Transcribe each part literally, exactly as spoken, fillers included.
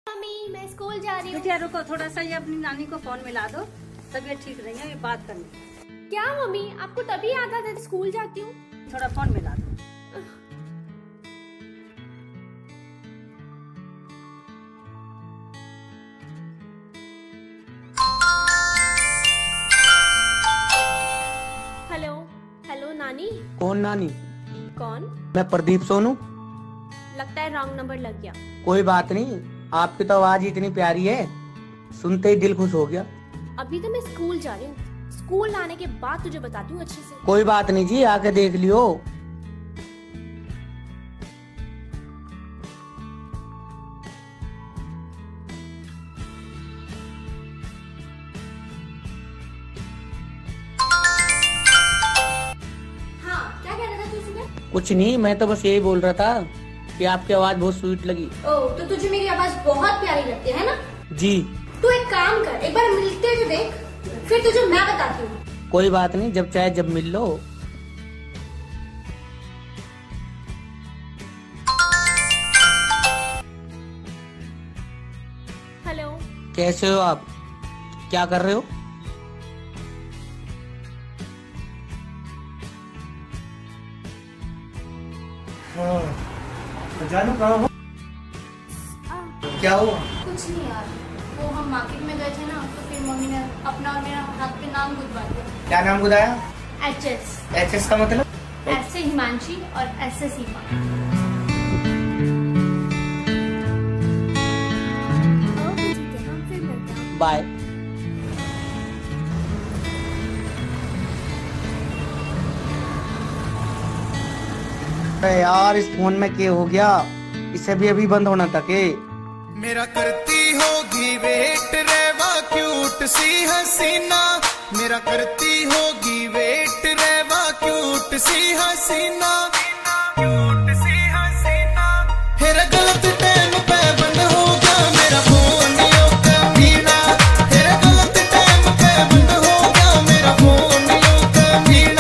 Mummy मैं school जा रही हूँ। बेटिया रुको थोड़ा सा, ये अपनी नानी को फोन मिला दो, तबीयत ठीक नहीं है, ये बात करनी। क्या मम्मी आपको तभी याद आता है स्कूल जाती हूँ? थोड़ा फोन मिला दो। हेलो हेलो नानी। कौन नानी? कौन? मैं प्रदीप सोनू। लगता है रॉन्ग नंबर लग गया। कोई बात नहीं, आपकी तो आवाज इतनी प्यारी है, सुनते ही दिल खुश हो गया। अभी तो मैं स्कूल जा रही हूँ, स्कूल आने के बाद तुझे बताती हूँ अच्छे से। कोई बात नहीं जी, आके देख लियो। हाँ क्या कह रहा था तू सुबह? कुछ नहीं, मैं तो बस यही बोल रहा था कि आपकी आवाज बहुत स्वीट लगी। ओह तो तुझे मेरी आवाज बहुत प्यारी लगती है ना? जी। तू एक काम कर, एक बार मिलते तो देख, फिर तुझे मैं बताती हूँ। कोई बात नहीं, जब चाहे जब मिल लो। हेलो कैसे हो आप? क्या कर रहे हो? जानू कहाँ हो? क्या हुआ? कुछ नहीं यार, वो हम मार्केट में गए थे ना, तो फिर मम्मी ने अपना और मेरा हाथ पे नाम गुदवा दिया। क्या नाम गुदाया? H S. एच एस का मतलब? एस से हिमांशी और एस से सीमा। बाय। अरे यार, इस फोन में क्या हो गया? इसे भी अभी बंद होना था के? मेरा करती होगी वेट रेवा क्यूट सी हसीना, मेरा करती होगी वेट रेवा क्यूट सी हसीना, क्यूट सी हसीना। हेरा गलत टाइम पे बंद होगा मेरा फोन यो कमीना, हेरा गलत टाइम पे बंद होगा मेरा फोन यो कमीना।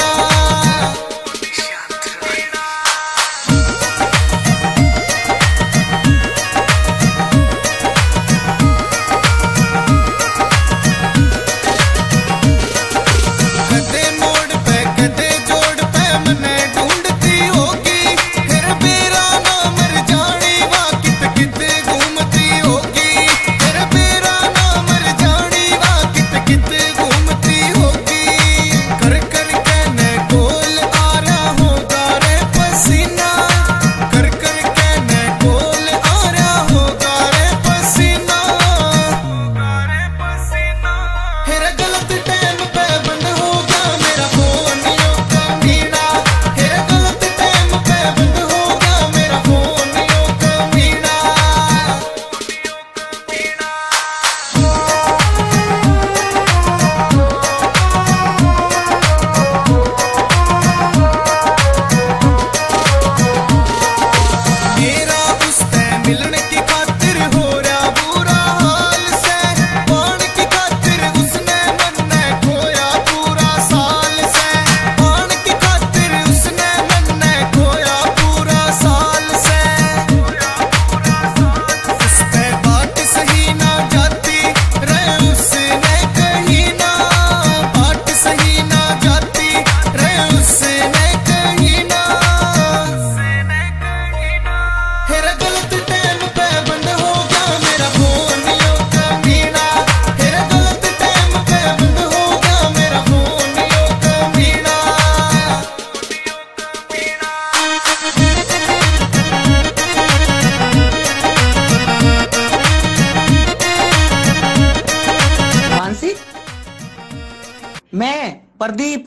मैं प्रदीप।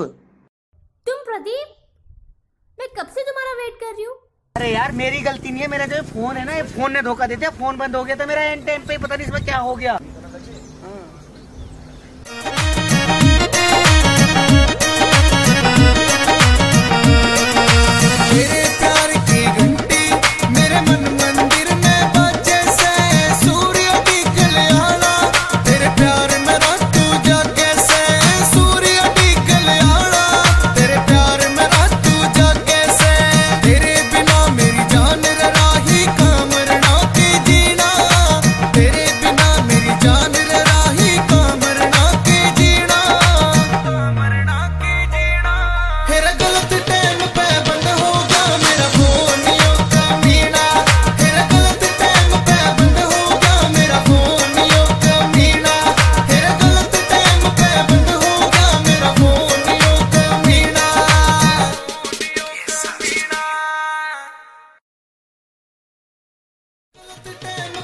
तुम प्रदीप? मैं कब से तुम्हारा वेट कर रही हूँ। अरे यार मेरी गलती नहीं है, मेरा जो फोन है ना, ये फोन ने धोखा दे दिया, फोन बंद हो गया था मेरा एंड टाइम पे, पता नहीं इसमें क्या हो गया। मेरे प्यार की घंटी मेरे मन मंदिर में बाजे से, सूर्य की कल्याणा तेरे प्यार में रातू जागे से, सूर्य की कल्याणा तेरे प्यार में रातू जागे से। तेरे बिना मेरी जान राही कामरना की जीना, तेरे फर्स्ट टाइम